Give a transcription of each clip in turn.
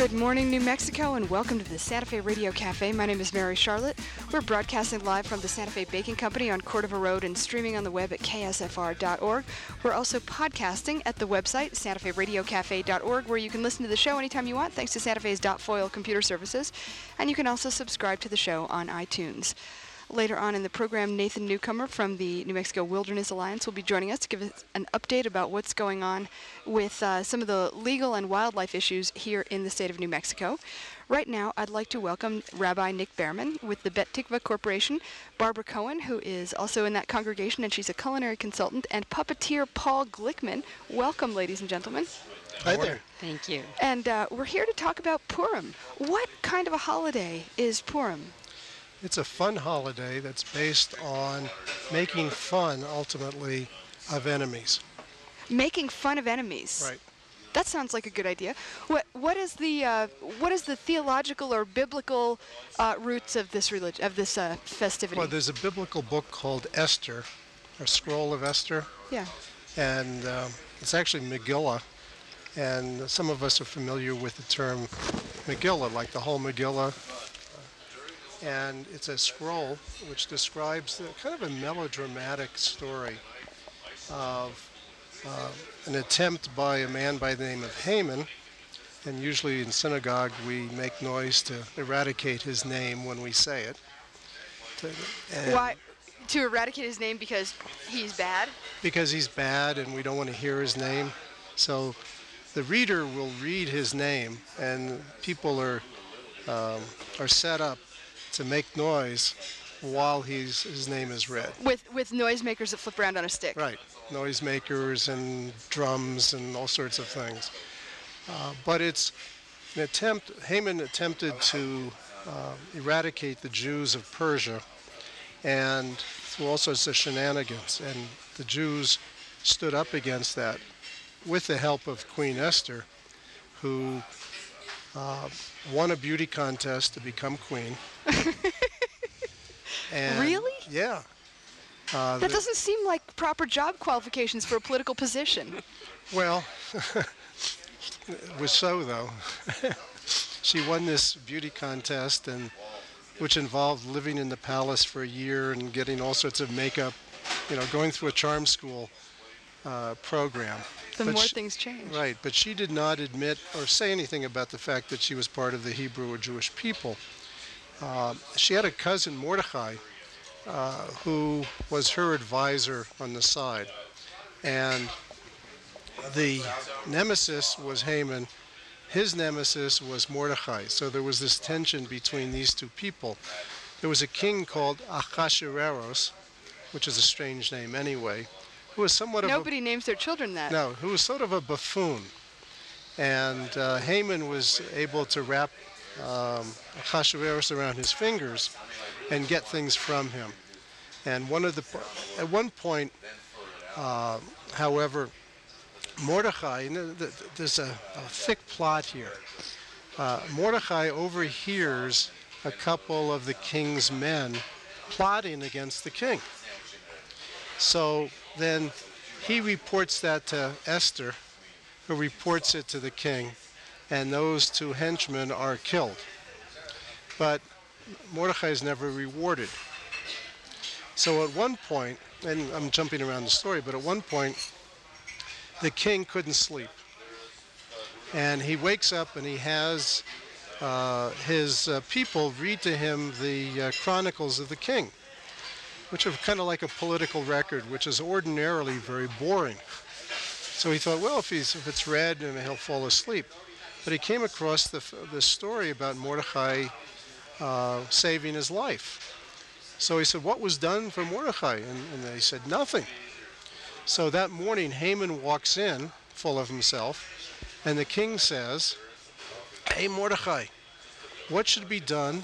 Good morning, New Mexico, and welcome to the Santa Fe Radio Cafe. My name is Mary Charlotte. We're broadcasting live from the Santa Fe Baking Company on Cordova Road and streaming on the web at ksfr.org. We're also podcasting at the website, santaferadiocafe.org, where you can listen to the show anytime you want, thanks to Santa Fe's .foil computer services. And you can also subscribe to the show on iTunes. Later on in the program, Nathan Newcomer from the New Mexico Wilderness Alliance will be joining us to give us an update about what's going on with some of the legal and wildlife issues here in the state of New Mexico. Right now, I'd like to welcome Rabbi Nick Behrman with the Bet Tikva Corporation, Barbara Cohen, who is also in that congregation, and she's a culinary consultant, and puppeteer Paul Glickman. Welcome, ladies and gentlemen. Hi there. Thank you. And we're here to talk about Purim. What kind of a holiday is Purim? It's a fun holiday that's based on making fun, ultimately, of enemies. Making fun of enemies. Right. That sounds like a good idea. What is the theological or biblical roots of this festivity? Well, there's a biblical book called Esther, or Scroll of Esther. Yeah. And it's actually Megillah. And some of us are familiar with the term Megillah, like the whole Megillah. And it's a scroll which describes kind of a melodramatic story of an attempt by a man by the name of Haman, and usually in synagogue we make noise to eradicate his name when we say it. Why? To eradicate his name because he's bad? Because he's bad and we don't want to hear his name. So the reader will read his name, and people are set up to make noise while his name is read. With noisemakers that flip around on a stick. Right, noisemakers and drums and all sorts of things. But it's an attempt. Haman attempted to eradicate the Jews of Persia, and through all sorts of shenanigans. And the Jews stood up against that with the help of Queen Esther, who won a beauty contest to become queen. And really? Yeah. That doesn't seem like proper job qualifications for a political position. Well, it was so, though. She won this beauty contest, which involved living in the palace for a year and getting all sorts of makeup, going through a charm school program. The more things change. Right, but she did not admit or say anything about the fact that she was part of the Hebrew or Jewish people. She had a cousin, Mordechai, who was her advisor on the side. And the nemesis was Haman. His nemesis was Mordechai. So there was this tension between these two people. There was a king called Ahasuerus, which is a strange name anyway, who was somewhat Nobody names their children that. No, who was sort of a buffoon. And Haman was able to wrap Ahasuerus around his fingers and get things from him. And at one point, however, Mordechai, there's a thick plot here. Mordechai overhears a couple of the king's men plotting against the king. So then he reports that to Esther, who reports it to the king, and those two henchmen are killed. But Mordechai is never rewarded. So at one point, and I'm jumping around the story, but at one point, the king couldn't sleep. And he wakes up and he has his people read to him the Chronicles of the King, which are kind of like a political record, which is ordinarily very boring. So he thought, well, if it's read, then he'll fall asleep. But he came across the story about Mordechai saving his life. So he said, what was done for Mordechai? And they said, nothing. So that morning, Haman walks in, full of himself, and the king says, hey, Mordechai, what should be done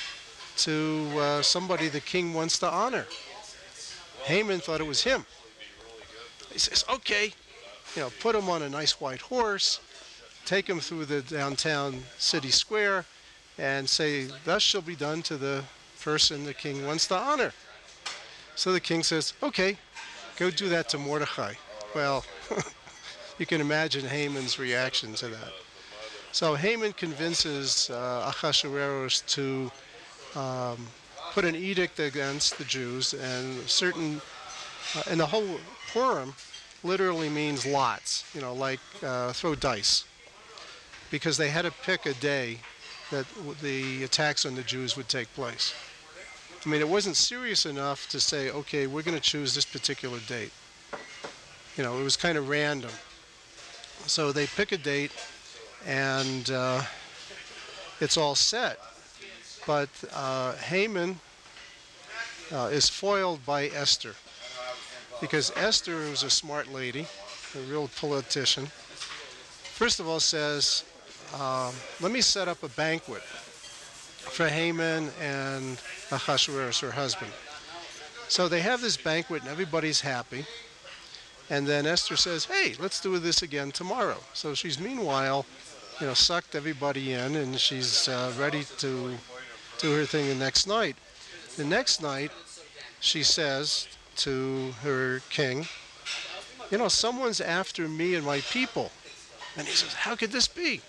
to somebody the king wants to honor? Haman thought it was him. He says, okay, put him on a nice white horse, take him through the downtown city square, and say, thus shall be done to the person the king wants to honor. So the king says, okay, go do that to Mordechai. Well, you can imagine Haman's reaction to that. So Haman convinces Ahasuerus to put an edict against the Jews, and and the whole Purim literally means lots, like throw dice, because they had to pick a day that the attacks on the Jews would take place. I mean, it wasn't serious enough to say, okay, we're going to choose this particular date. It was kind of random. So they pick a date, and it's all set. But Haman is foiled by Esther, because Esther was a smart lady, a real politician. First of all, says, let me set up a banquet for Haman and Ahasuerus, her husband. So they have this banquet and everybody's happy. And then Esther says, hey, let's do this again tomorrow. So she's meanwhile, sucked everybody in, and she's ready to do her thing the next night. The next night, she says to her king, someone's after me and my people. And he says, how could this be?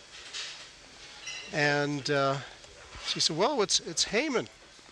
And she said, well, it's Haman.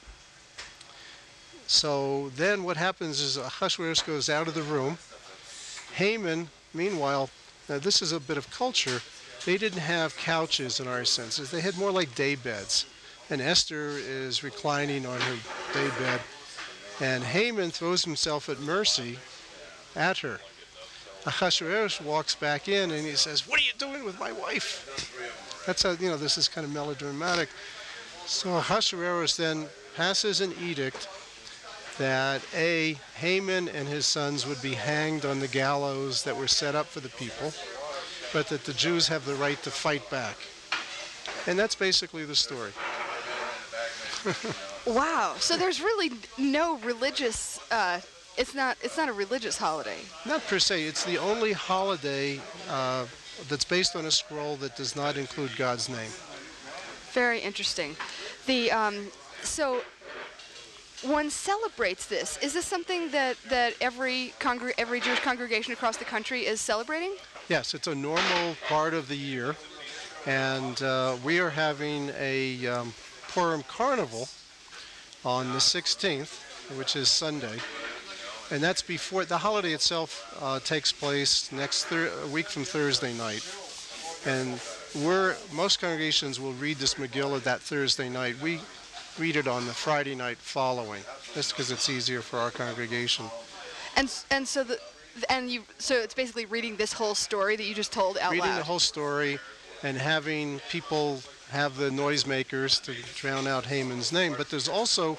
So then what happens is Ahasuerus goes out of the room. Haman, meanwhile, now this is a bit of culture. They didn't have couches in our senses. They had more like day beds. And Esther is reclining on her day bed. And Haman throws himself at mercy at her. Ahasuerus walks back in and he says, what are you doing with my wife? That's how, this is kind of melodramatic. So Ahasuerus then passes an edict that Haman and his sons would be hanged on the gallows that were set up for the people, but that the Jews have the right to fight back. And that's basically the story. Wow. So there's really no religious, it's not a religious holiday. Not per se. It's the only holiday that's based on a scroll that does not include God's name. Very interesting. So one celebrates this. Is this something that every Jewish congregation across the country is celebrating? Yes, it's a normal part of the year, and we are having a Purim Carnival on the 16th, which is Sunday, and that's before the holiday itself takes place a week from Thursday night, and most congregations will read this Megillah that Thursday night. We read it on the Friday night following, just because it's easier for our congregation. So it's basically reading this whole story that you just told out loud. Reading the whole story and having people have the noisemakers to drown out Haman's name. But there's also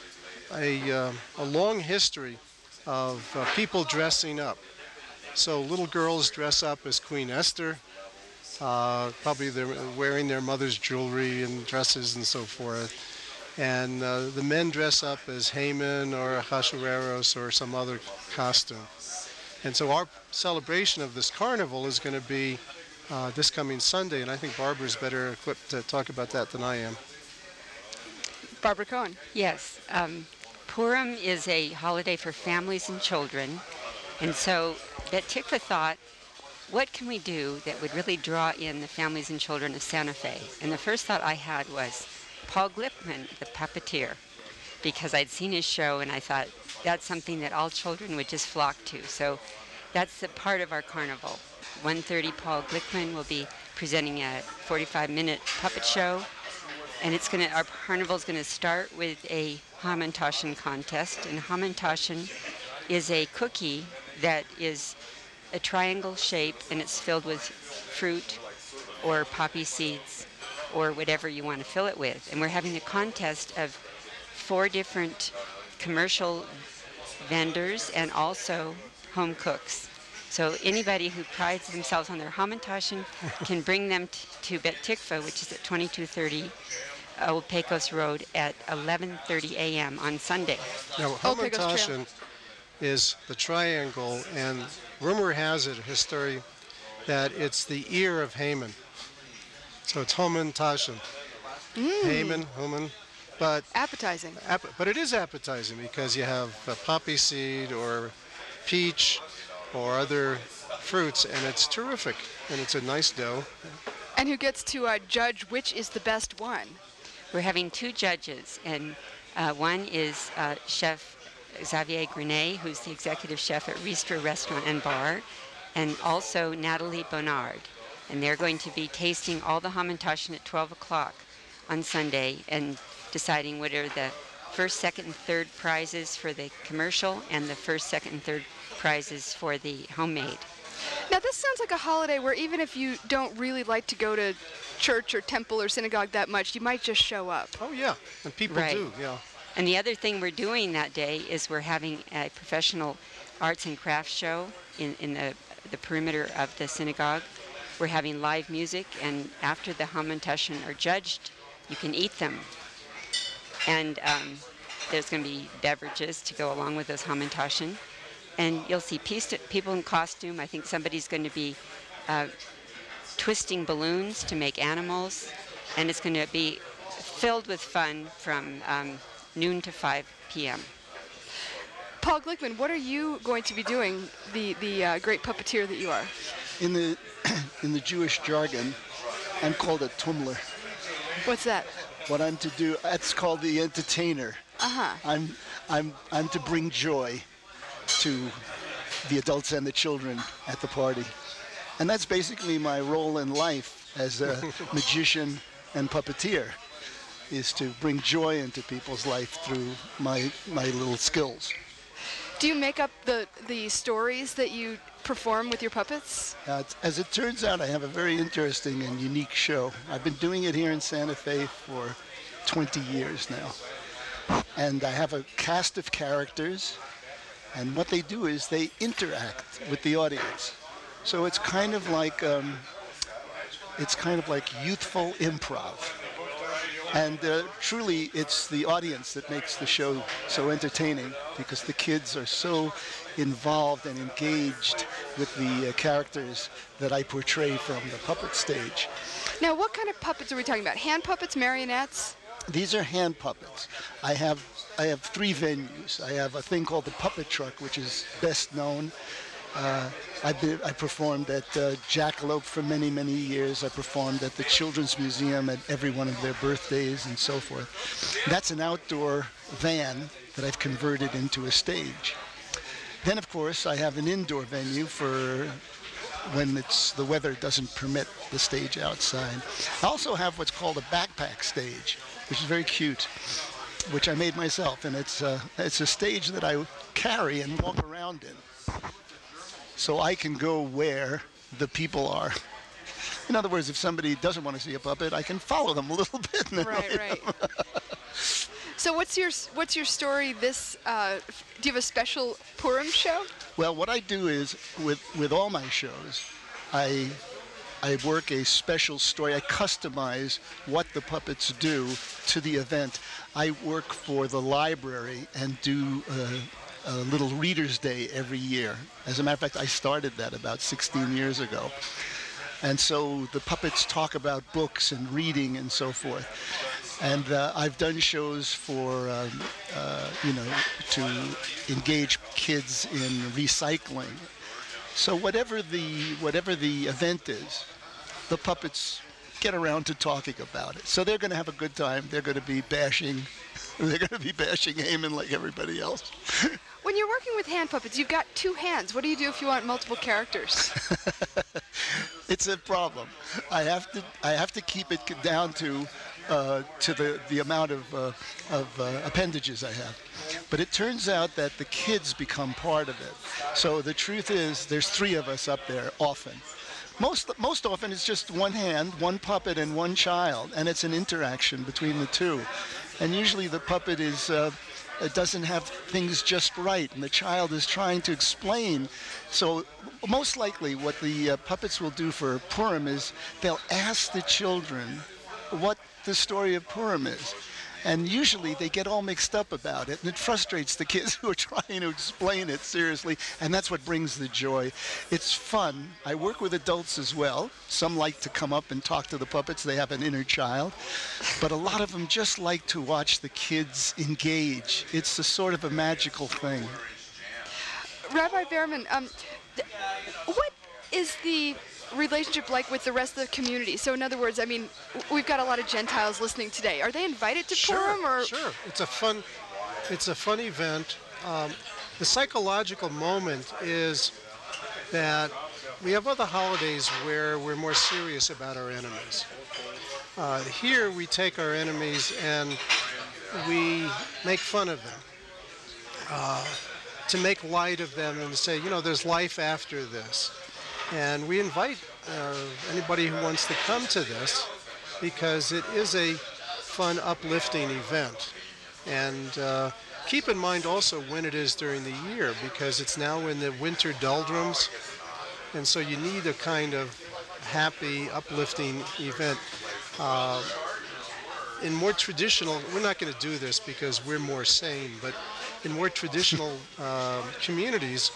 a long history of people dressing up. So little girls dress up as Queen Esther. Probably they're wearing their mother's jewelry and dresses and so forth. And the men dress up as Haman or Ahasuerus or some other costume. And so our celebration of this carnival is going to be this coming Sunday, and I think Barbara's better equipped to talk about that than I am. Barbara Cohen. Yes. Purim is a holiday for families and children. And so Bet Tikva thought, what can we do that would really draw in the families and children of Santa Fe? And the first thought I had was Paul Glickman, the puppeteer, because I'd seen his show and I thought that's something that all children would just flock to. So that's a part of our carnival. 1:30, Paul Glickman will be presenting a 45-minute puppet show, and our carnival is going to start with a Hamantaschen contest. And Hamantaschen is a cookie that is a triangle shape, and it's filled with fruit or poppy seeds or whatever you want to fill it with. And we're having a contest of 4 different commercial vendors and also home cooks. So anybody who prides themselves on their Hamantaschen can bring them to Bet Tikva, which is at 2230 Old Pecos Road at 11:30 a.m. on Sunday. Now, Hamantaschen is the triangle, and rumor has it, history, that it's the ear of Haman. So it's Hamantaschen. Haman. But appetizing. But it is appetizing because you have poppy seed or peach or other fruits, and it's terrific. And it's a nice dough. And who gets to judge which is the best one? We're having 2 judges, and one is Chef Xavier Grenet, who's the executive chef at Ristra Restaurant and Bar, and also Natalie Bonnard. And they're going to be tasting all the Hamantaschen at 12 o'clock on Sunday and deciding what are the first, second, and third prizes for the commercial and the first, second, and third prizes for the homemade. Now, this sounds like a holiday where even if you don't really like to go to church or temple or synagogue that much, you might just show up. Oh, yeah, and people Right. do, yeah. And the other thing we're doing that day is we're having a professional arts and crafts show in the perimeter of the synagogue. We're having live music, and after the Hamantaschen are judged, you can eat them. And there's going to be beverages to go along with those Hamantaschen. And you'll see people in costume. I think somebody's going to be twisting balloons to make animals. And it's going to be filled with fun from noon to 5 p.m. Paul Glickman, what are you going to be doing, the great puppeteer that you are? In the Jewish jargon, I'm called a tumler. What's that? What I'm to do, that's called the entertainer. Uh-huh. I'm to bring joy to the adults and the children at the party. And that's basically my role in life as a magician and puppeteer, is to bring joy into people's life through my little skills. Do you make up the stories that you perform with your puppets? As it turns out, I have a very interesting and unique show. I've been doing it here in Santa Fe for 20 years now. And I have a cast of characters, and what they do is they interact with the audience. So it's kind of like youthful improv. And truly, it's the audience that makes the show so entertaining, because the kids are so involved and engaged with the characters that I portray from the puppet stage. Now, what kind of puppets are we talking about? Hand puppets, marionettes? These are hand puppets. I have 3 venues. I have a thing called the Puppet Truck, which is best known. I performed at Jackalope for many, many years. I performed at the Children's Museum at every one of their birthdays and so forth. That's an outdoor van that I've converted into a stage. Then, of course, I have an indoor venue for when the weather doesn't permit the stage outside. I also have what's called a backpack stage, which is very cute, which I made myself, and it's a stage that I carry and walk around in, so I can go where the people are. In other words, if somebody doesn't want to see a puppet, I can follow them a little bit. And Right. So what's your story this, do you have a special Purim show? Well, what I do is, with all my shows, I work a special story. I customize what the puppets do to the event. I work for the library and do a little Reader's Day every year. As a matter of fact, I started that about 16 years ago. And so the puppets talk about books and reading and so forth. And I've done shows for, to engage kids in recycling. So whatever the event is, the puppets get around to talking about it. So they're going to have a good time. They're going to be bashing Haman like everybody else. When you're working with hand puppets, you've got 2 hands. What do you do if you want multiple characters? It's a problem. I have to keep it down to the amount of appendages I have. But it turns out that the kids become part of it. So the truth is, there's 3 of us up there often. Most often it's just one hand, one puppet, and one child, and it's an interaction between the 2. And usually the puppet doesn't have things just right, and the child is trying to explain. So most likely what the puppets will do for Purim is they'll ask the children what the story of Purim is. And usually they get all mixed up about it, and it frustrates the kids who are trying to explain it seriously, and that's what brings the joy. It's fun. I work with adults as well. Some like to come up and talk to the puppets. They have an inner child. But a lot of them just like to watch the kids engage. It's a sort of a magical thing. Rabbi Behrman, what is the relationship like with the rest of the community? So in other words, I mean, we've got a lot of Gentiles listening today. Are they invited to Purim? Or? Sure. It's a fun event. The psychological moment is that we have other holidays where we're more serious about our enemies. Here we take our enemies and we make fun of them, to make light of them and to say, there's life after this. And we invite anybody who wants to come to this because it is a fun, uplifting event. And keep in mind also when it is during the year, because it's now in the winter doldrums. And so you need a kind of happy, uplifting event. In more traditional, we're not going to do this because we're more sane, but in more traditional communities,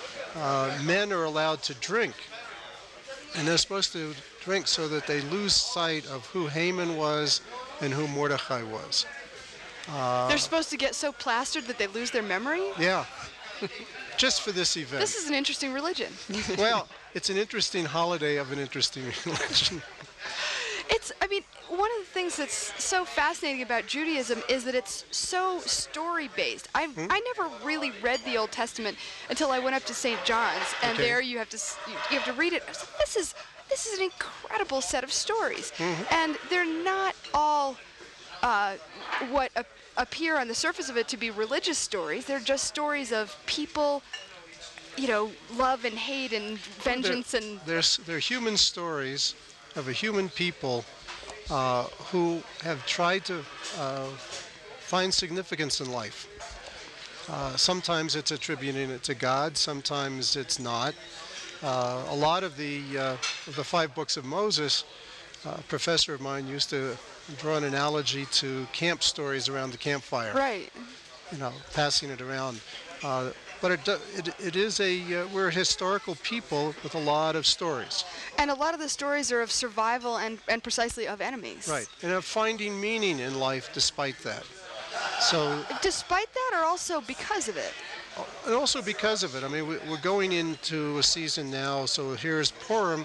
men are allowed to drink. And they're supposed to drink so that they lose sight of who Haman was and who Mordechai was. They're supposed to get so plastered that they lose their memory? Yeah. Just for this event. This is an interesting religion. Well, it's an interesting holiday of an interesting religion. One of the things that's so fascinating about Judaism is that it's so story-based. I never really read the Old Testament until I went up to St. John's, and there you have to read it. I was like, this is an incredible set of stories, and they're not all what appear on the surface of it to be religious stories. They're just stories of people, love and hate and vengeance They're human stories of a human people who have tried to find significance in life. Sometimes it's attributing it to God, sometimes it's not. A lot of the 5 books of Moses, a professor of mine used to draw an analogy to camp stories around the campfire. Right. Passing it around. But it is we're a historical people with a lot of stories. And a lot of the stories are of survival and precisely of enemies. Right, and of finding meaning in life despite that. So. Despite that, or also because of it? And also because of it. I mean, we're going into a season now, so here's Purim,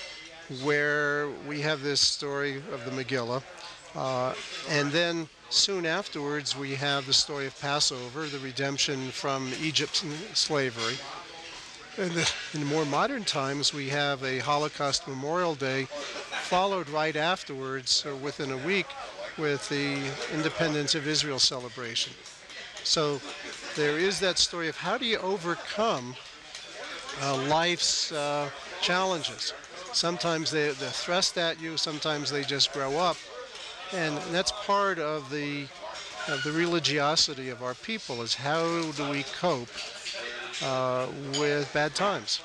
where we have this story of the Megillah. And then soon afterwards, we have the story of Passover, the redemption from Egypt's slavery. And in more modern times, we have a Holocaust Memorial Day, followed right afterwards, or within a week, with the Independence of Israel celebration. So there is that story of how do you overcome life's challenges. Sometimes they're thrust at you, sometimes they just grow up. And that's part of the religiosity of our people, is how do we cope with bad times.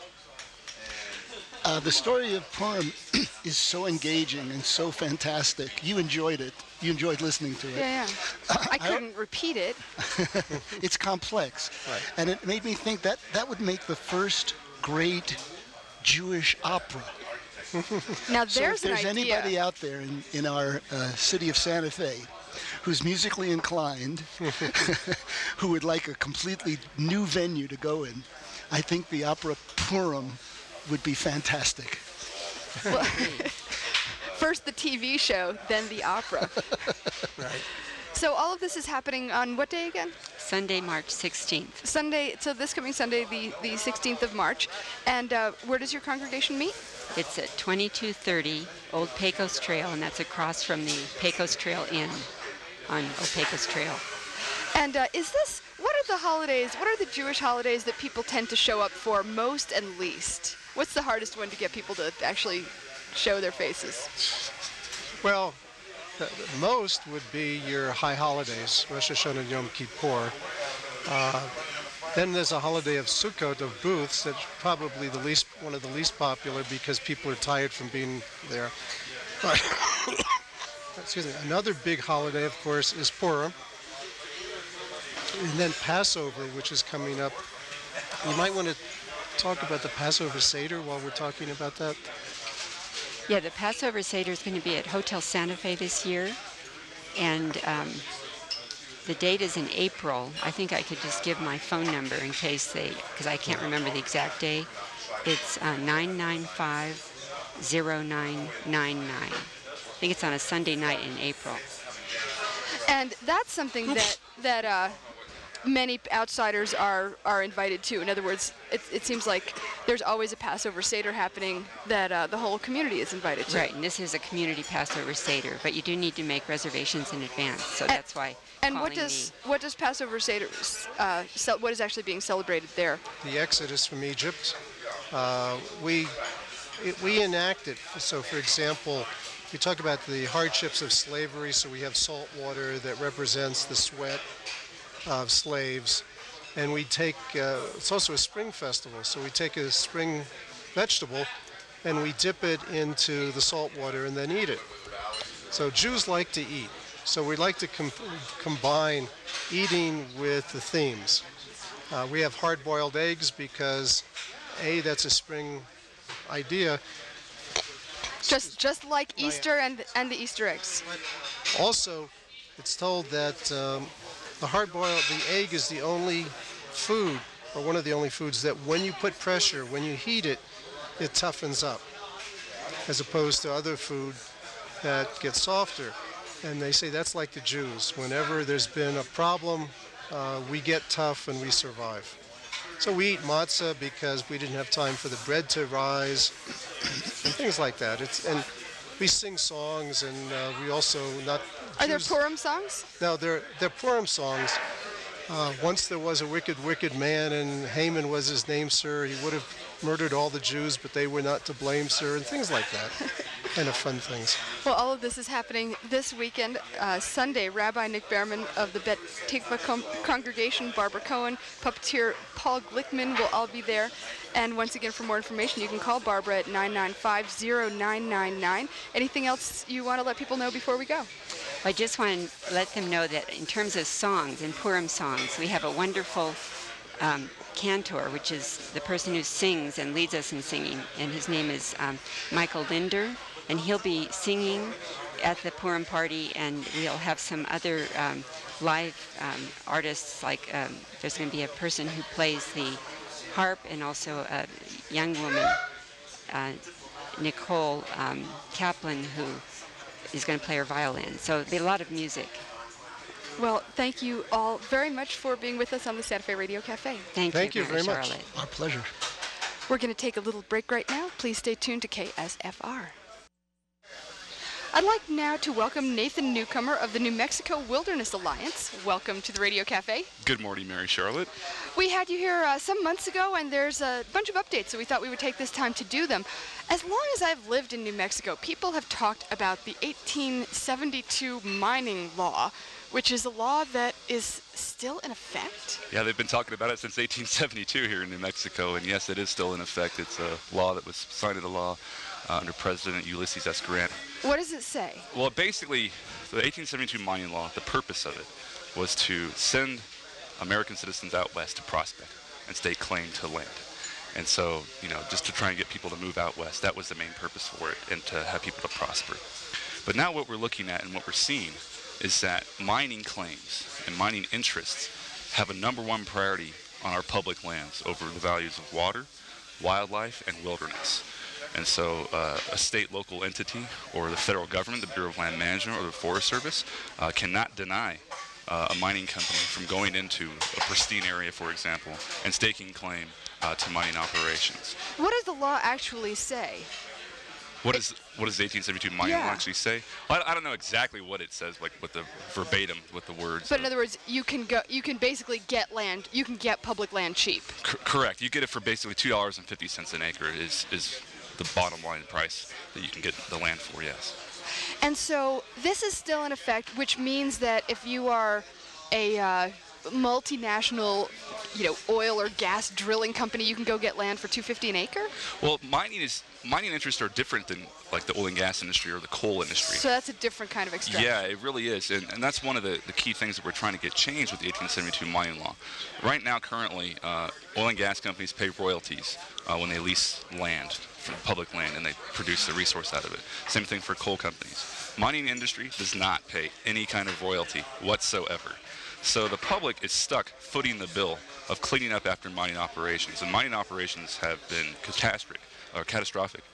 The story of Purim is so engaging and so fantastic. You enjoyed it. You enjoyed listening to it. Yeah. I couldn't repeat it. It's complex. Right. And it made me think that would make the first great Jewish opera. Now there's so if there's an idea. Anybody out there in our city of Santa Fe who's musically inclined, who would like a completely new venue to go in, I think the opera Purim would be fantastic. Well, first the TV show, then the opera. Right. So all of this is happening on what day again? Sunday, March 16th. Sunday, so this coming Sunday, the 16th of March. And where does your congregation meet? It's at 2230 Old Pecos Trail, and that's across from the Pecos Trail Inn on Old Pecos Trail. And what are the Jewish holidays that people tend to show up for most and least? What's the hardest one to get people to actually show their faces? Well, the most would be your high holidays, Rosh Hashanah and Yom Kippur. Then there's a holiday of Sukkot, of booths, that's probably one of the least popular because people are tired from being there. But excuse me. Another big holiday, of course, is Purim. And then Passover, which is coming up. You might want to talk about the Passover Seder while we're talking about that. Yeah, the Passover Seder is going to be at Hotel Santa Fe this year, and the date is in April. I think I could just give my phone number in case because I can't remember the exact day. It's 995 0999. I think it's on a Sunday night in April. And that's something that many outsiders are invited to. In other words, it seems like there's always a Passover Seder happening that the whole community is invited to. Right, and this is a community Passover Seder, but you do need to make reservations in advance, so that's why. And what does Passover Seder, what is actually being celebrated there? The Exodus from Egypt. We enact it. So, for example, we talk about the hardships of slavery. So we have salt water that represents the sweat of slaves, and we take. It's also a spring festival. So we take a spring vegetable, and we dip it into the salt water and then eat it. So Jews like to eat. So we like to combine eating with the themes. We have hard-boiled eggs because, that's a spring idea. Just like Easter and the Easter eggs. Also, it's told that the egg is the only food, or one of the only foods, that when you put pressure, when you heat it, it toughens up, as opposed to other food that gets softer. And they say that's like the Jews. Whenever there's been a problem, we get tough and we survive. So we eat matzah because we didn't have time for the bread to rise, and things like that. And we sing songs, and we also not. Are there Purim songs? No, they're Purim songs. Once there was a wicked man, and Haman was his name, sir. He would have murdered all the Jews, but they were not to blame, sir, and things like that. Kind of fun things. Well, all of this is happening this weekend. Sunday, Rabbi Nick Behrman of the Bet Tikva congregation, Barbara Cohen, puppeteer Paul Glickman will all be there. And once again, for more information, you can call Barbara at 995-0999. Anything else you want to let people know before we go? I just want to let them know that in terms of songs and Purim songs, we have a wonderful cantor, which is the person who sings and leads us in singing, and his name is Michael Linder, and he'll be singing at the Purim party, and we'll have some other live artists, like there's going to be a person who plays the harp, and also a young woman, Nicole Kaplan, who is going to play her violin. So there'll be a lot of music. Well, thank you all very much for being with us on the Santa Fe Radio Cafe. Thank you very much. Charlotte. Our pleasure. We're going to take a little break right now. Please stay tuned to KSFR. I'd like now to welcome Nathan Newcomer of the New Mexico Wilderness Alliance. Welcome to the Radio Cafe. Good morning, Mary Charlotte. We had you here some months ago, and there's a bunch of updates, so we thought we would take this time to do them. As long as I've lived in New Mexico, people have talked about the 1872 mining law, which is a law that is still in effect. Yeah, they've been talking about it since 1872 here in New Mexico, and yes, it is still in effect. It's a law that was signed into law under President Ulysses S. Grant. What does it say? Well, basically, the 1872 mining law, the purpose of it was to send American citizens out west to prospect and stake claim to land. And so, just to try and get people to move out west, that was the main purpose for it, and to have people to prosper. But now what we're looking at and what we're seeing is that mining claims and mining interests have a number one priority on our public lands over the values of water, wildlife, and wilderness. And so a state local entity or the federal government, the Bureau of Land Management or the Forest Service, cannot deny a mining company from going into a pristine area, for example, and staking claim to mining operations. What does the law actually say? What does the 1872 mining law actually say? Well, I don't know exactly what it says, like with the verbatim, with the words. But in other words, you can basically get land. You can get public land cheap. Correct. You get it for basically $2.50 an acre is the bottom line price that you can get the land for. Yes. And so this is still in effect, which means that if you are a multinational, oil or gas drilling company, you can go get land for $2.50 an acre? Well, mining interests are different than like the oil and gas industry or the coal industry. So that's a different kind of extraction. Yeah, it really is. And that's one of the key things that we're trying to get changed with the 1872 mining law. Right now, currently, oil and gas companies pay royalties when they lease land, for public land, and they produce the resource out of it. Same thing for coal companies. Mining industry does not pay any kind of royalty whatsoever. So the public is stuck footing the bill of cleaning up after mining operations. And mining operations have been catastrophic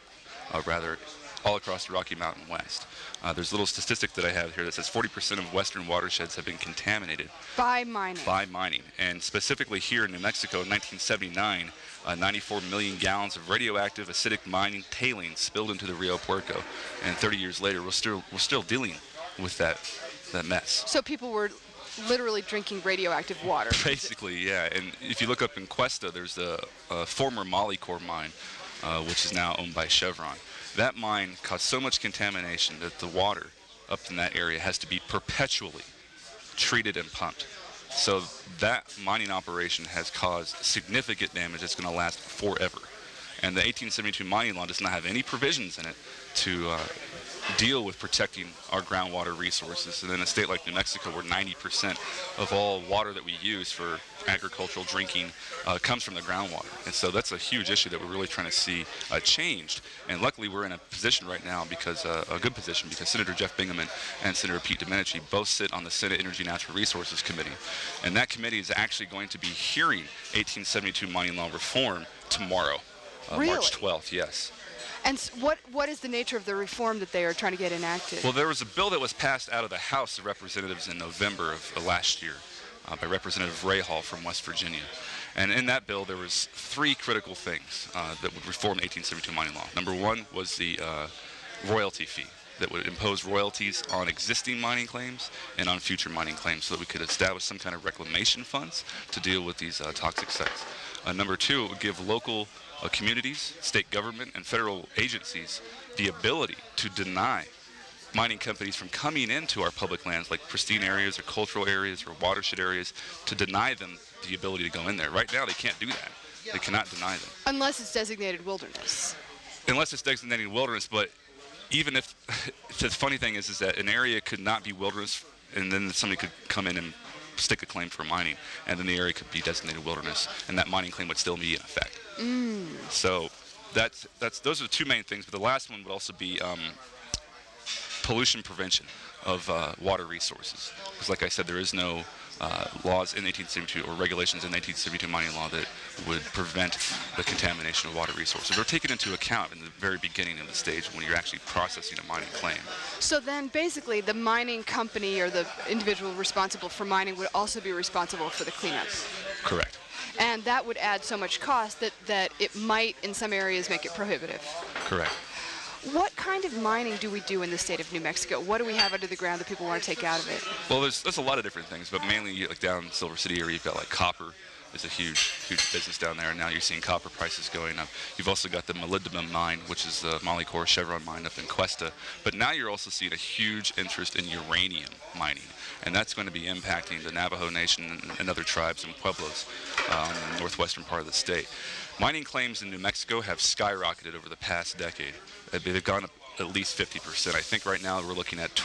rather, all across the Rocky Mountain West. There's a little statistic that I have here that says 40% of western watersheds have been contaminated By mining. by mining. And specifically here in New Mexico in 1979, 94 million gallons of radioactive acidic mining tailings spilled into the Rio Puerco. And 30 years later, we're still dealing with that mess. So people were literally drinking radioactive water. Basically, yeah. And if you look up in Cuesta, there's a former Molycorp mine, which is now owned by Chevron. That mine caused so much contamination that the water up in that area has to be perpetually treated and pumped. So that mining operation has caused significant damage that's going to last forever. And the 1872 mining law does not have any provisions in it to deal with protecting our groundwater resources. And in a state like New Mexico, where 90% of all water that we use for agricultural drinking comes from the groundwater. And so that's a huge issue that we're really trying to see changed. And luckily we're in a position right now, because a good position, because Senator Jeff Bingaman and Senator Pete Domenici both sit on the Senate Energy Natural Resources Committee. And that committee is actually going to be hearing 1872 mining law reform tomorrow, Really? March 12th, yes. And what is the nature of the reform that they are trying to get enacted? Well, there was a bill that was passed out of the House of Representatives in November of last year by Representative Ray Hall from West Virginia. And in that bill, there was three critical things that would reform 1872 mining law. Number one was the royalty fee that would impose royalties on existing mining claims and on future mining claims, so that we could establish some kind of reclamation funds to deal with these toxic sites. Number two, it would give local communities, state government, and federal agencies the ability to deny mining companies from coming into our public lands, like pristine areas or cultural areas or watershed areas, to deny them the ability to go in there. Right now, they can't do that. They cannot deny them. Unless it's designated wilderness. Unless it's designated wilderness, but even if, the funny thing is that an area could not be wilderness, and then somebody could come in and stick a claim for mining, and then the area could be designated wilderness, and that mining claim would still be in effect. So those are the two main things, but the last one would also be pollution prevention of water resources. Because like I said, there is no laws in 1872 or regulations in 1872 mining law that would prevent the contamination of water resources. They're taken into account in the very beginning of the stage when you're actually processing a mining claim. So then basically the mining company or the individual responsible for mining would also be responsible for the cleanup. Correct. And that would add so much cost that it might in some areas make it prohibitive. Correct. What kind of mining do we do in the state of New Mexico? What do we have under the ground that people want to take out of it? Well, there's a lot of different things, but mainly like down in Silver City area, you've got like copper is a huge business down there, and now you're seeing copper prices going up. You've also got the molybdenum mine, which is the Molycorp Chevron mine up in Cuesta, but now you're also seeing a huge interest in uranium mining, and that's going to be impacting the Navajo Nation and other tribes and pueblos in the northwestern part of the state. Mining claims in New Mexico have skyrocketed over the past decade. They've gone up at least 50%. I think right now we're looking at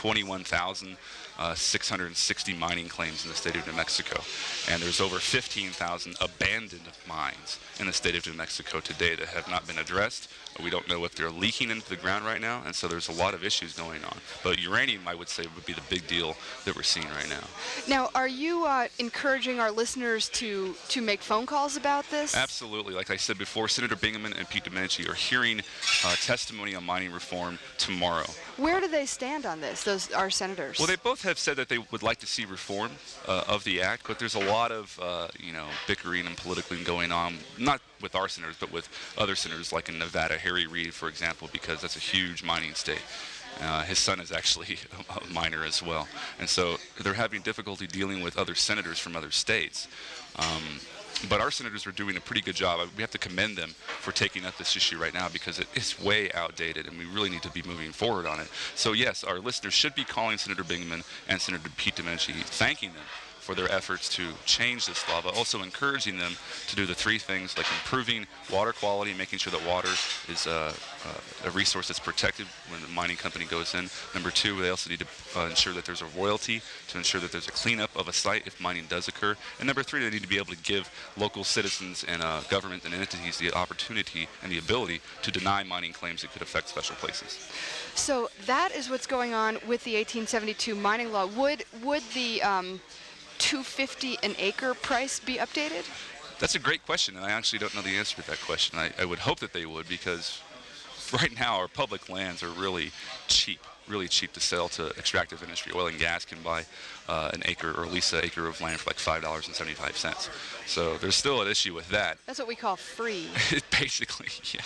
21,660 mining claims in the state of New Mexico. And there's over 15,000 abandoned mines in the state of New Mexico today that have not been addressed. We don't know if they're leaking into the ground right now, and so there's a lot of issues going on. But uranium, I would say, would be the big deal that we're seeing right now. Now, are you encouraging our listeners to make phone calls about this? Absolutely. Like I said before, Senator Bingaman and Pete Domenici are hearing testimony on mining reform tomorrow. Where do they stand on this, our senators? Well, they both have said that they would like to see reform of the act, but there's a lot of bickering and politicking going on, not with our senators, but with other senators, like in Nevada, Harry Reid, for example, because that's a huge mining state. His son is actually a miner as well. And so they're having difficulty dealing with other senators from other states. But our senators are doing a pretty good job. We have to commend them for taking up this issue right now, because it is way outdated and we really need to be moving forward on it. So yes, our listeners should be calling Senator Bingaman and Senator Pete Domenici, thanking them for their efforts to change this law, but also encouraging them to do the three things, like improving water quality, making sure that water is a resource that's protected when the mining company goes in. Number two, they also need to ensure that there's a royalty to ensure that there's a cleanup of a site if mining does occur. And number three, they need to be able to give local citizens and government and entities the opportunity and the ability to deny mining claims that could affect special places. So that is what's going on with the 1872 mining law. Would the $250 an acre price be updated? That's a great question, and I actually don't know the answer to that question. I would hope that they would, because right now our public lands are really cheap to sell to extractive industry. Oil and gas can buy an acre or lease an acre of land for like $5.75. So there's still an issue with that. That's what we call free. Basically, yeah.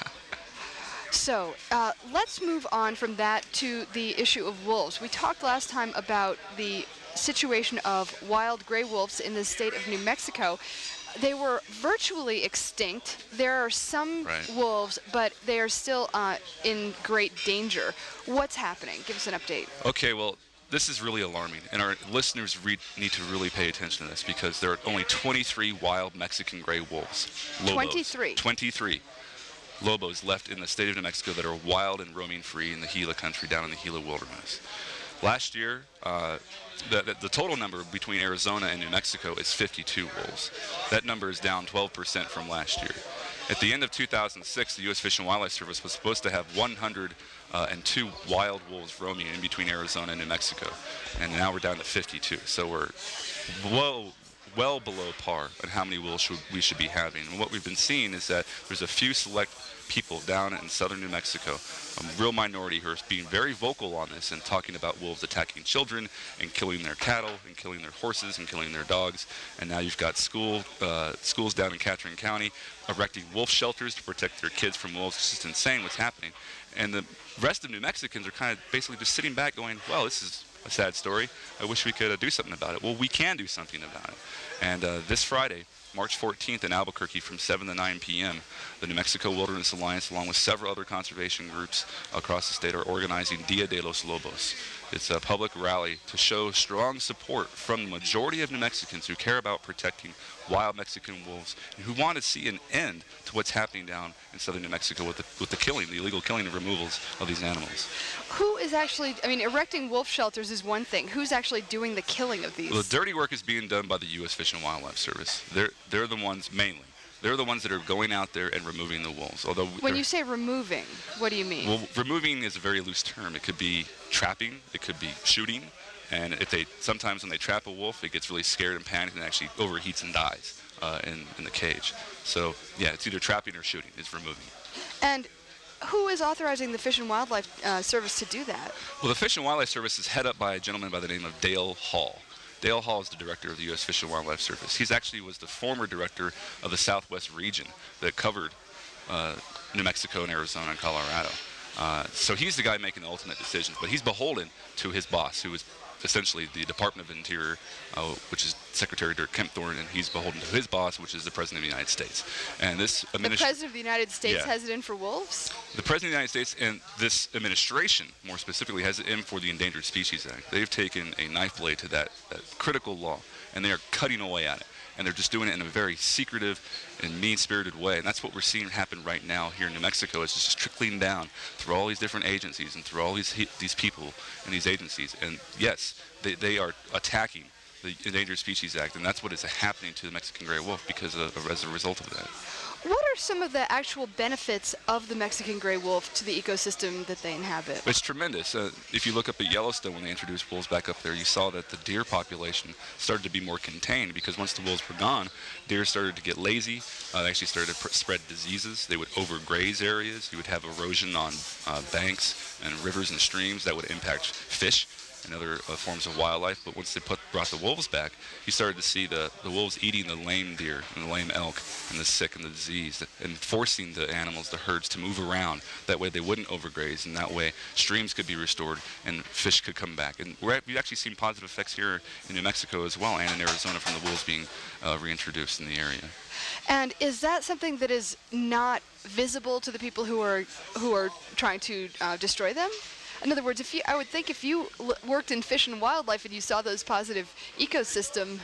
So let's move on from that to the issue of wolves. We talked last time about the situation of wild gray wolves in the state of New Mexico. They were virtually extinct. There are some wolves, but they are still in great danger. What's happening? Give us an update. Okay, well, this is really alarming, and our listeners need to really pay attention to this because there are only 23 wild Mexican gray wolves. Lobos. 23? 23 lobos left in the state of New Mexico that are wild and roaming free in the Gila country, down in the Gila wilderness. Last year, the total number between Arizona and New Mexico is 52 wolves. That number is down 12% from last year. At the end of 2006, the U.S. Fish and Wildlife Service was supposed to have 102 wild wolves roaming in between Arizona and New Mexico, and now we're down to 52. So we're well below par on how many wolves we should be having. And what we've been seeing is that there's a few select people down in southern New Mexico, a real minority, who are being very vocal on this and talking about wolves attacking children and killing their cattle and killing their horses and killing their dogs. And now you've got schools down in Catherine County erecting wolf shelters to protect their kids from wolves. It's just insane what's happening. And the rest of New Mexicans are kind of basically just sitting back going, well, this is a sad story. I wish we could do something about it. Well, we can do something about it. And this Friday, March 14th in Albuquerque from 7 to 9 p.m., the New Mexico Wilderness Alliance, along with several other conservation groups across the state, are organizing Dia de los Lobos. It's a public rally to show strong support from the majority of New Mexicans who care about protecting wild Mexican wolves and who want to see an end to what's happening down in southern New Mexico with the killing, the illegal killing and removals of these animals. Who is actually, erecting wolf shelters is one thing. Who's actually doing the killing of these? Well, the dirty work is being done by the U.S. Fish and Wildlife Service. They're the ones mainly. They're the ones that are going out there and removing the wolves. Although when you say removing, what do you mean? Well, removing is a very loose term. It could be trapping, it could be shooting, and sometimes when they trap a wolf, it gets really scared and panicked and actually overheats and dies in the cage. So yeah, it's either trapping or shooting. It's removing. And who is authorizing the Fish and Wildlife Service to do that? Well, the Fish and Wildlife Service is head up by a gentleman by the name of Dale Hall. Dale Hall is the director of the U.S. Fish and Wildlife Service. He actually was the former director of the Southwest region that covered New Mexico and Arizona and Colorado. So he's the guy making the ultimate decisions, but he's beholden to his boss, who is essentially the Department of Interior, which is Secretary Dirk Kempthorne, and he's beholden to his boss, which is the President of the United States. And this the President of the United States has it in for wolves? The President of the United States and this administration, more specifically, has it in for the Endangered Species Act. They've taken a knife blade to that critical law, and they are cutting away at it. And they're just doing it in a very secretive and mean-spirited way. And that's what we're seeing happen right now here in New Mexico. It's just trickling down through all these different agencies and through all these people and these agencies. And yes, they are attacking the Endangered Species Act, and that's what is happening to the Mexican gray wolf as a result of that. What are some of the actual benefits of the Mexican gray wolf to the ecosystem that they inhabit? It's tremendous. If you look up at Yellowstone when they introduced wolves back up there, you saw that the deer population started to be more contained because once the wolves were gone, deer started to get lazy. They actually started to spread diseases. They would overgraze areas. You would have erosion on banks and rivers and streams that would impact fish and other forms of wildlife. But once they brought the wolves back, you started to see the wolves eating the lame deer and the lame elk and the sick and the diseased, and forcing the animals, the herds, to move around. That way they wouldn't overgraze, and that way streams could be restored and fish could come back. And we've actually seen positive effects here in New Mexico as well, and in Arizona, from the wolves being reintroduced in the area. And is that something that is not visible to the people who are trying to destroy them? In other words, I would think if you worked in fish and wildlife and you saw those positive ecosystem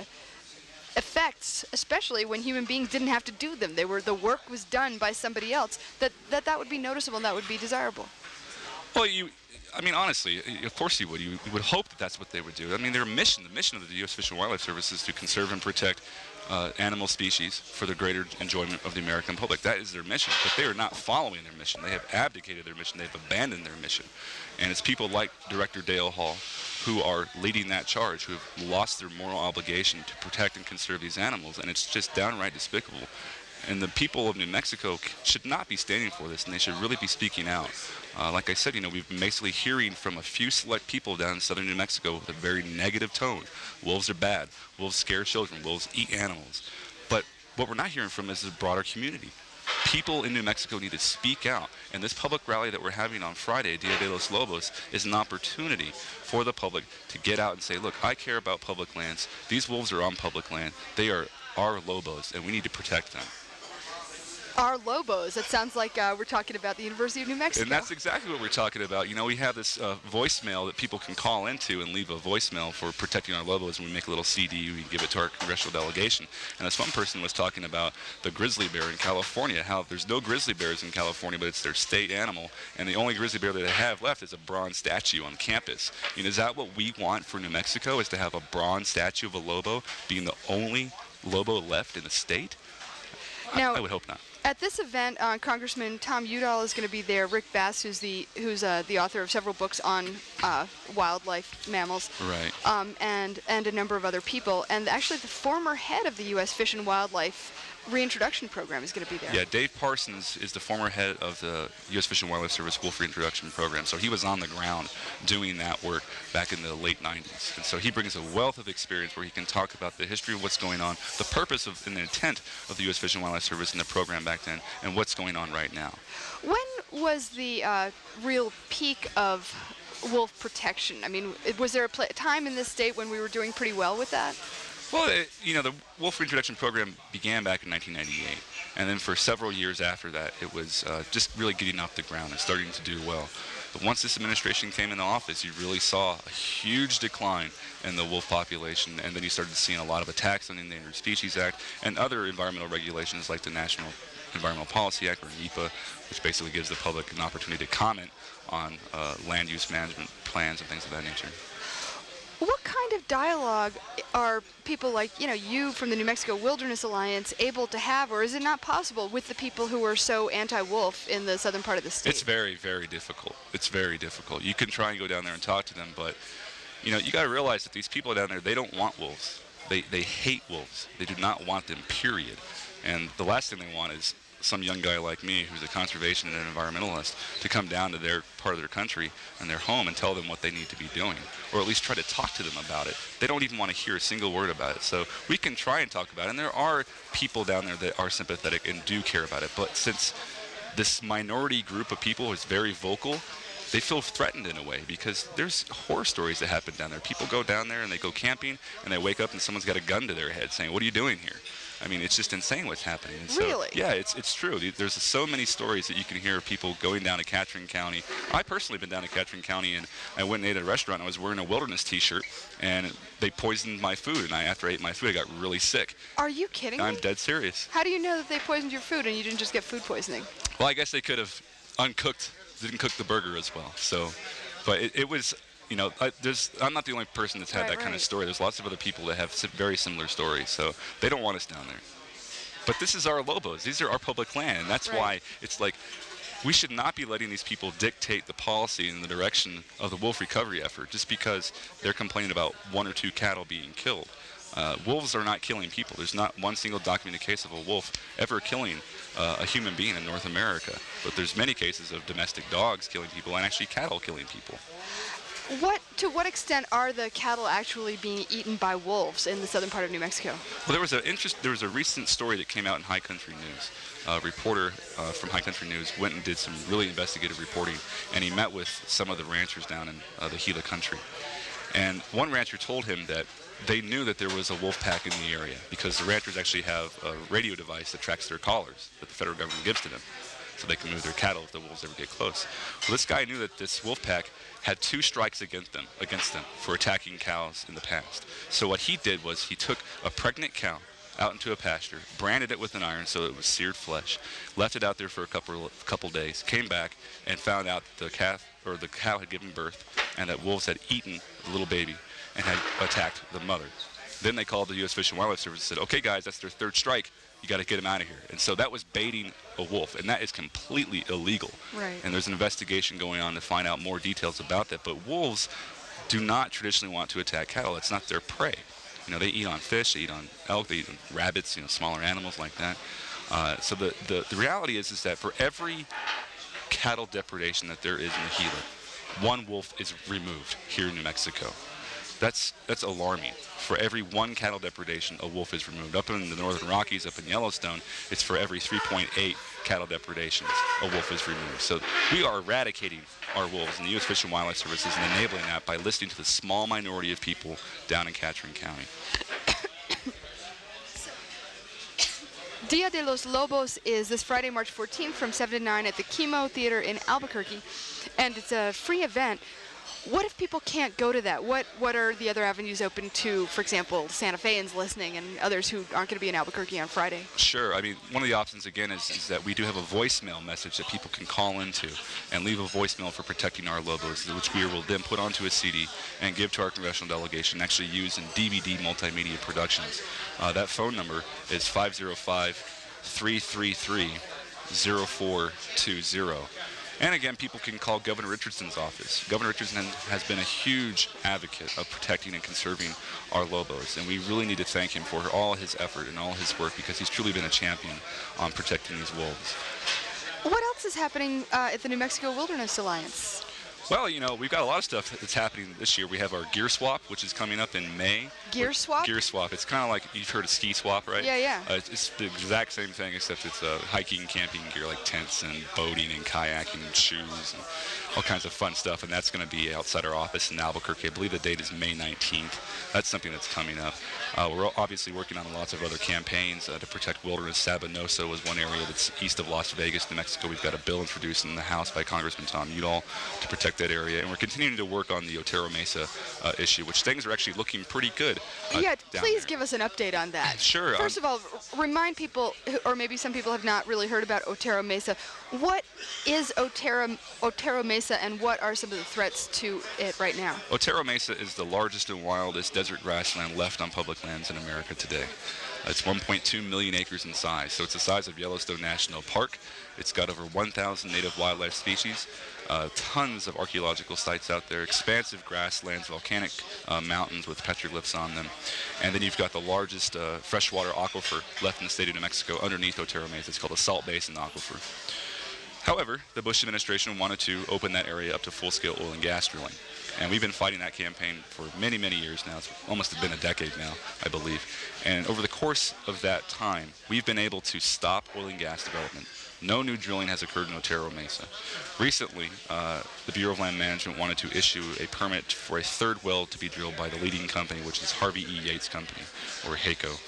effects, especially when human beings didn't have to do them, the work was done by somebody else, that would be noticeable and that would be desirable. Well, honestly, of course you would. You would hope that that's what they would do. I mean, the mission of the U.S. Fish and Wildlife Service is to conserve and protect animal species for the greater enjoyment of the American public. That is their mission, but they are not following their mission. They have abdicated their mission. They've abandoned their mission. And it's people like Director Dale Hall who are leading that charge, who have lost their moral obligation to protect and conserve these animals, and it's just downright despicable. And the people of New Mexico should not be standing for this, and they should really be speaking out. Like I said, we've been basically hearing from a few select people down in southern New Mexico with a very negative tone. Wolves are bad. Wolves scare children. Wolves eat animals. But what we're not hearing from is the broader community. People in New Mexico need to speak out. And this public rally that we're having on Friday, Dia de los Lobos, is an opportunity for the public to get out and say, look, I care about public lands. These wolves are on public land. They are our Lobos, and we need to protect them. Our Lobos. That sounds like we're talking about the University of New Mexico. And that's exactly what we're talking about. We have this voicemail that people can call into and leave a voicemail for protecting our Lobos, and we make a little CD, we give it to our congressional delegation. And this one person was talking about the grizzly bear in California, how there's no grizzly bears in California, but it's their state animal, and the only grizzly bear that they have left is a bronze statue on campus. Is that what we want for New Mexico, is to have a bronze statue of a Lobo being the only Lobo left in the state? Now, I would hope not. At this event, Congressman Tom Udall is going to be there. Rick Bass, who's the author of several books on wildlife mammals, right, and a number of other people. And actually, the former head of the U.S. Fish and Wildlife Reintroduction Program is going to be there. Yeah, Dave Parsons is the former head of the U.S. Fish and Wildlife Service Wolf Reintroduction Program. So he was on the ground doing that work back in the late 90s. And so he brings a wealth of experience where he can talk about the history of what's going on, the purpose of and the intent of the U.S. Fish and Wildlife Service and the program back then, and what's going on right now. When was the real peak of wolf protection? I mean, was there a time in this state when we were doing pretty well with that? Well, the Wolf Reintroduction Program began back in 1998, and then for several years after that, it was just really getting off the ground and starting to do well. But once this administration came into office, you really saw a huge decline in the wolf population, and then you started seeing a lot of attacks on the Endangered Species Act and other environmental regulations like the National Environmental Policy Act, or NEPA, which basically gives the public an opportunity to comment on land use management plans and things of that nature. What kind of dialogue are people like, you from the New Mexico Wilderness Alliance able to have, or is it not possible with the people who are so anti-wolf in the southern part of the state? It's very, very difficult. It's very difficult. You can try and go down there and talk to them, but, you got to realize that these people down there, they don't want wolves. They hate wolves. They do not want them, period. And the last thing they want is some young guy like me who's a conservation and an environmentalist to come down to their part of their country and their home and tell them what they need to be doing, or at least try to talk to them about it. They don't even want to hear a single word about it. So we can try and talk about it, and there are people down there that are sympathetic and do care about it. But since this minority group of people is very vocal, they feel threatened in a way, because there's horror stories that happen down there. People go down there and they go camping and they wake up and someone's got a gun to their head saying, "What are you doing here?" I mean, it's just insane what's happening. And so, really? Yeah, it's true. There's so many stories that you can hear of people going down to Catron County. I personally been down to Catron County, and I went and ate at a restaurant. I was wearing a wilderness T-shirt, and they poisoned my food. And after I ate my food, I got really sick. Are you kidding me? I'm dead serious. How do you know that they poisoned your food and you didn't just get food poisoning? Well, I guess they could have didn't cook the burger as well. So, but it was. I'm not the only person that's had that kind of story. There's lots of other people that have very similar stories, so they don't want us down there. But this is our Lobos. These are our public land, and that's why it's like we should not be letting these people dictate the policy in the direction of the wolf recovery effort just because they're complaining about 1 or 2 cattle being killed. Wolves are not killing people. There's not one single documented case of a wolf ever killing a human being in North America. But there's many cases of domestic dogs killing people and actually cattle killing people. To what extent are the cattle actually being eaten by wolves in the southern part of New Mexico? Well, there was a recent story that came out in High Country News. A reporter from High Country News went and did some really investigative reporting, and he met with some of the ranchers down in the Gila country. And one rancher told him that they knew that there was a wolf pack in the area because the ranchers actually have a radio device that tracks their collars that the federal government gives to them, so they can move their cattle if the wolves ever get close. Well, this guy knew that this wolf pack had 2 strikes against them for attacking cows in the past. So what he did was he took a pregnant cow out into a pasture, branded it with an iron so it was seared flesh, left it out there for a couple days, came back and found out the cow had given birth and that wolves had eaten the little baby and had attacked the mother. Then they called the U.S. Fish and Wildlife Service and said, "Okay, guys, that's their 3rd strike. You got to get them out of here." And so that was baiting a wolf, and that is completely illegal. Right. And there's an investigation going on to find out more details about that. But wolves do not traditionally want to attack cattle. It's not their prey. They eat on fish, they eat on elk, they eat on rabbits, smaller animals like that. So the reality is that for every cattle depredation that there is in the Gila, one wolf is removed here in New Mexico. That's alarming. For every one cattle depredation, a wolf is removed. Up in the Northern Rockies, up in Yellowstone, it's for every 3.8 cattle depredations, a wolf is removed. So we are eradicating our wolves, and the U.S. Fish and Wildlife Service is enabling that by listening to the small minority of people down in Catron County. Dia de los Lobos is this Friday, March 14th from 7 to 9 at the Chemo Theater in Albuquerque, and it's a free event. What if people can't go to that? What are the other avenues open to, for example, Santa Feans listening and others who aren't going to be in Albuquerque on Friday? Sure. I mean, one of the options, again, is that we do have a voicemail message that people can call into and leave a voicemail for protecting our Lobos, which we will then put onto a CD and give to our congressional delegation, actually use in DVD multimedia productions. That phone number is 505-333-0420. And again, people can call Governor Richardson's office. Governor Richardson has been a huge advocate of protecting and conserving our Lobos, and we really need to thank him for all his effort and all his work, because he's truly been a champion on protecting these wolves. What else is happening at the New Mexico Wilderness Alliance? Well, you know, we've got a lot of stuff that's happening this year. We have our Gear Swap, which is coming up in May. Gear Swap? Gear Swap. It's kind of like, you've heard of Ski Swap, right? Yeah, yeah. It's the exact same thing, except it's hiking and camping gear, like tents and boating and kayaking and shoes and all kinds of fun stuff. And that's going to be outside our office in Albuquerque. I believe the date is May 19th. That's something that's coming up. We're obviously working on lots of other campaigns to protect wilderness. Sabinoso is one area that's east of Las Vegas, New Mexico. We've got a bill introduced in the House by Congressman Tom Udall to protect that area. And we're continuing to work on the Otero Mesa issue, which things are actually looking pretty good. Yeah, please give us an update on that. Sure. First of all, remind people, or maybe some people have not really heard about Otero Mesa. What is Otero Mesa, and what are some of the threats to it right now? Otero Mesa is the largest and wildest desert grassland left on public lands in America today. It's 1.2 million acres in size, so it's the size of Yellowstone National Park. It's got over 1,000 native wildlife species, tons of archaeological sites out there, expansive grasslands, volcanic mountains with petroglyphs on them, and then you've got the largest freshwater aquifer left in the state of New Mexico underneath Otero Mesa. It's called the Salt Basin Aquifer. However, the Bush administration wanted to open that area up to full-scale oil and gas drilling. And we've been fighting that campaign for many, many years now. It's almost been a decade now, I believe. And over the course of that time, we've been able to stop oil and gas development. No new drilling has occurred in Otero Mesa. Recently, the Bureau of Land Management wanted to issue a permit for a third well to be drilled by the leading company, which is Harvey E. Yates Company, or HACO.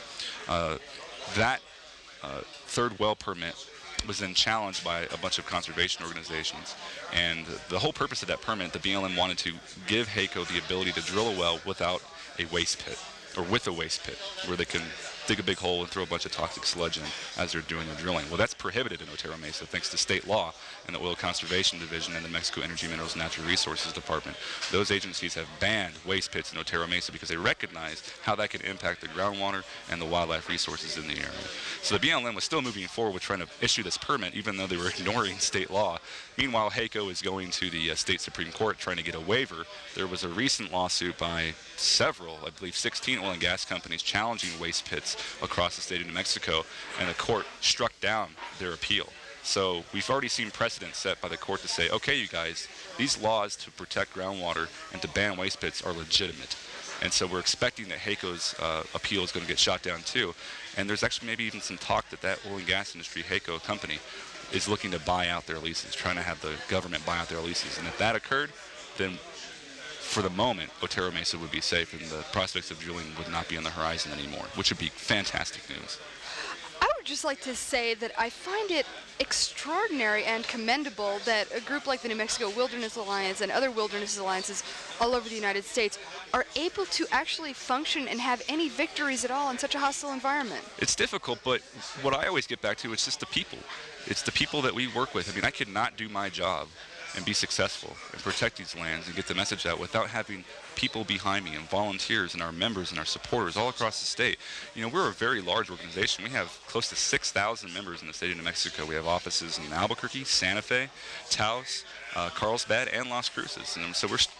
That third well permit was then challenged by a bunch of conservation organizations. And the whole purpose of that permit, the BLM wanted to give HACO the ability to drill a well without a waste pit, or with a waste pit, where they can dig a big hole and throw a bunch of toxic sludge in as they're doing the drilling. Well, that's prohibited in Otero Mesa thanks to state law and the Oil Conservation Division and the Mexico Energy, Minerals, and Natural Resources Department. Those agencies have banned waste pits in Otero Mesa because they recognize how that can impact the groundwater and the wildlife resources in the area. So the BLM was still moving forward with trying to issue this permit, even though they were ignoring state law. Meanwhile, HACO is going to the state Supreme Court trying to get a waiver. There was a recent lawsuit by several, I believe 16 oil and gas companies, challenging waste pits across the state of New Mexico, and the court struck down their appeal. So we've already seen precedents set by the court to say, okay, you guys, these laws to protect groundwater and to ban waste pits are legitimate. And so we're expecting that HACO's appeal is going to get shot down too. And there's actually maybe even some talk that that oil and gas industry, HACO company, is looking to buy out their leases, trying to have the government buy out their leases. And if that occurred, then for the moment, Otero Mesa would be safe, and the prospects of drilling would not be on the horizon anymore, which would be fantastic news. I would just like to say that I find it extraordinary and commendable that a group like the New Mexico Wilderness Alliance and other wilderness alliances all over the United States are able to actually function and have any victories at all in such a hostile environment. It's difficult, but what I always get back to, it's just the people. It's the people that we work with. I mean, I could not do my job and be successful and protect these lands and get the message out without having people behind me and volunteers and our members and our supporters all across the state. You know, we're a very large organization. We have close to 6,000 members in the state of New Mexico. We have offices in Albuquerque, Santa Fe, Taos, Carlsbad, and Las Cruces. And so we're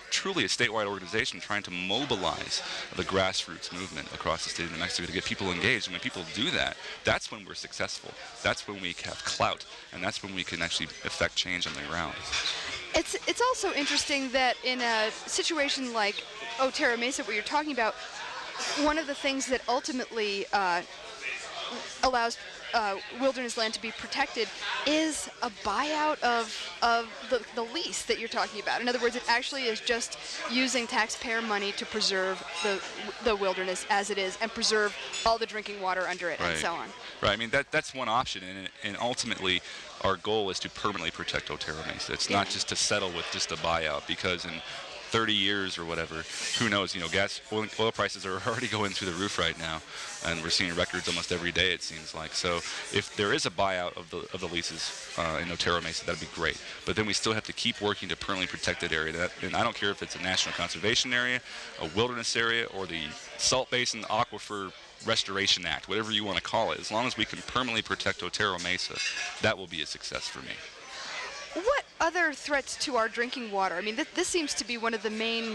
truly a statewide organization trying to mobilize the grassroots movement across the state of New Mexico to get people engaged. And when people do that, that's when we're successful. That's when we have clout, and that's when we can actually affect change on the ground. It's also interesting that in a situation like Otero Mesa, what you're talking about, one of the things that ultimately allows wilderness land to be protected is a buyout of the lease that you're talking about. In other words, it actually is just using taxpayer money to preserve the wilderness as it is and preserve all the drinking water under it, and so on. Right. I mean, that's one option, and ultimately our goal is to permanently protect Otero Mesa. It's not just to settle with just a buyout, because in 30 years or whatever, who knows, oil prices are already going through the roof right now, and we're seeing records almost every day, it seems like. So if there is a buyout of the leases in Otero Mesa, that'd be great. But then we still have to keep working to permanently protect that area. And I don't care if it's a national conservation area, a wilderness area, or the Salt Basin Aquifer Restoration Act, whatever you want to call it. As long as we can permanently protect Otero Mesa, that will be a success for me. What other threats to our drinking water? I mean, this seems to be one of the main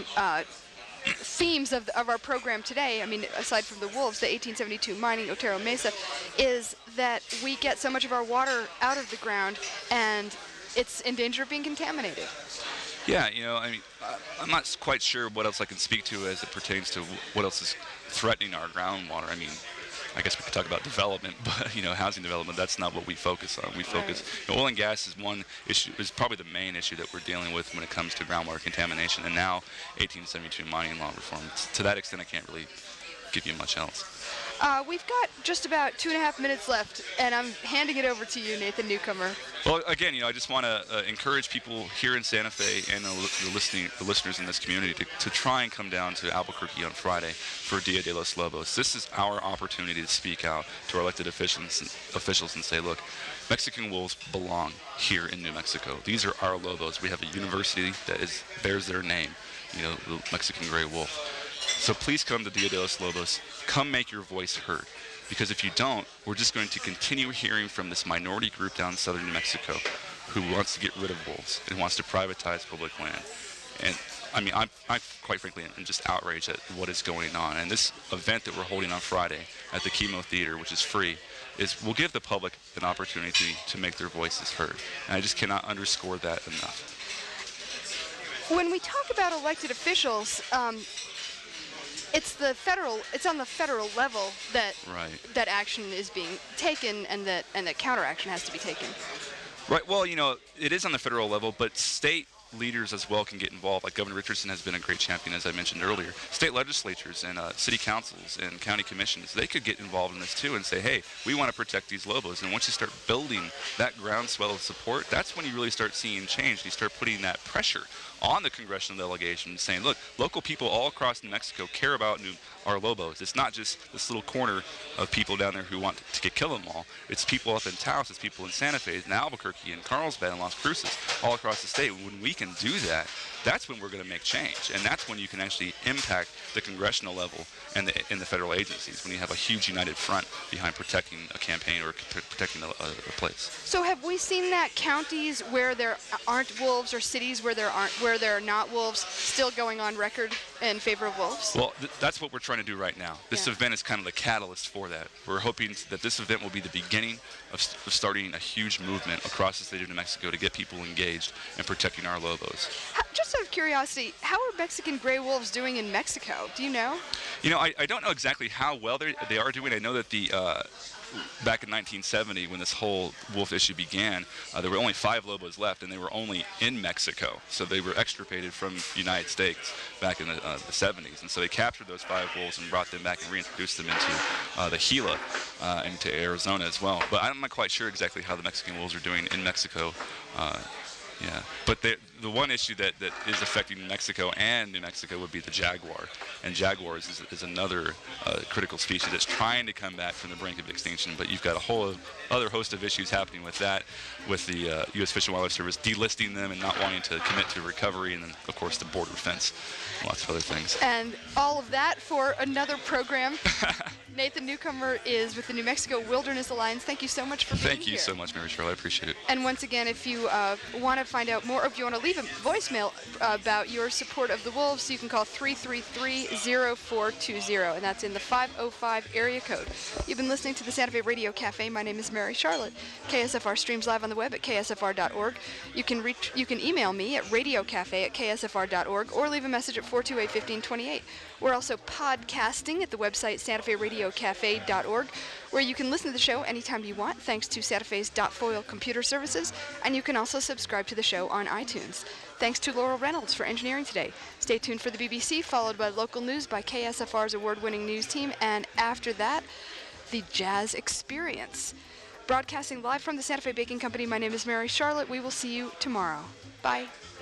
themes of our program today. I mean, aside from the wolves, the 1872 mining Otero Mesa, is that we get so much of our water out of the ground and it's in danger of being contaminated. Yeah, I mean, I'm not quite sure what else I can speak to as it pertains to what else is threatening our groundwater. I mean, I guess we could talk about development, but housing development, that's not what we focus on. We focus, oil and gas is one issue, is probably the main issue that we're dealing with when it comes to groundwater contamination, and now 1872 mining law reform. To that extent, I can't really give you much else. We've got just about 2.5 minutes left, and I'm handing it over to you, Nathan Newcomer. Well, again, I just want to encourage people here in Santa Fe and the listeners in this community to try and come down to Albuquerque on Friday for Dia de los Lobos. This is our opportunity to speak out to our elected officials and say, look, Mexican wolves belong here in New Mexico. These are our Lobos. We have a university that bears their name, the Mexican gray wolf. So please come to Dia de los Lobos. Come make your voice heard. Because if you don't, we're just going to continue hearing from this minority group down in southern New Mexico who wants to get rid of wolves and wants to privatize public land. And I mean, I'm quite frankly, I'm just outraged at what is going on. And this event that we're holding on Friday at the Chemo Theater, which is free, will give the public an opportunity to make their voices heard. And I just cannot underscore that enough. When we talk about elected officials, it's on the federal level that action is being taken and that counteraction has to be taken. Right. Well, it is on the federal level, but state leaders as well can get involved. Like Governor Richardson has been a great champion, as I mentioned earlier. State legislatures and city councils and county commissions, they could get involved in this too and say, hey, we want to protect these Lobos. And once you start building that groundswell of support, that's when you really start seeing change. You start putting that pressure on the congressional delegation, saying, look, local people all across New Mexico care about our Lobos. It's not just this little corner of people down there who want to kill them all. It's people up in Taos, it's people in Santa Fe, in Albuquerque, in Carlsbad, and Las Cruces, all across the state. When we can do that, that's when we're going to make change. And that's when you can actually impact the congressional level and the federal agencies, when you have a huge united front behind protecting a campaign or protecting a place. So have we seen that counties where there aren't wolves or cities where there are not wolves still going on record in favor of wolves? Well, that's what we're trying to do right now. This event is kind of the catalyst for that. We're hoping that this event will be the beginning of starting a huge movement across the state of New Mexico to get people engaged in protecting our Lobos. Just out of curiosity, how are Mexican gray wolves doing in Mexico? Do you know? I don't know exactly how well they are doing. I know that back in 1970, when this whole wolf issue began, there were only 5 Lobos left, and they were only in Mexico. So they were extirpated from the United States back in the 70s. And so they captured those 5 wolves and brought them back and reintroduced them into the Gila, into Arizona as well. But I'm not quite sure exactly how the Mexican wolves are doing in Mexico. Yeah, but the one issue that is affecting Mexico and New Mexico would be the jaguar. And jaguars is another critical species that's trying to come back from the brink of extinction. But you've got a whole other host of issues happening with that, with the U.S. Fish and Wildlife Service delisting them and not wanting to commit to recovery, and then, of course, the border fence, lots of other things. And all of that for another program. Nathan Newcomer is with the New Mexico Wilderness Alliance. Thank you so much for being here. Thank you so much, Mary Charlotte. I appreciate it. And once again, if you want to find out more, or if you want to leave a voicemail about your support of the Wolves, you can call 333-0420, and that's in the 505 area code. You've been listening to the Santa Fe Radio Cafe. My name is Mary Charlotte. KSFR streams live on the web at ksfr.org. You can email me at radiocafe@ksfr.org or leave a message at 428-1528. We're also podcasting at the website santaferadiocafe.org, where you can listen to the show anytime you want, thanks to Santa Fe's .foil computer services, and you can also subscribe to the show on iTunes. Thanks to Laurel Reynolds for engineering today. Stay tuned for the BBC, followed by local news by KSFR's award-winning news team, and after that, the Jazz Experience. Broadcasting live from the Santa Fe Baking Company, my name is Mary Charlotte. We will see you tomorrow. Bye.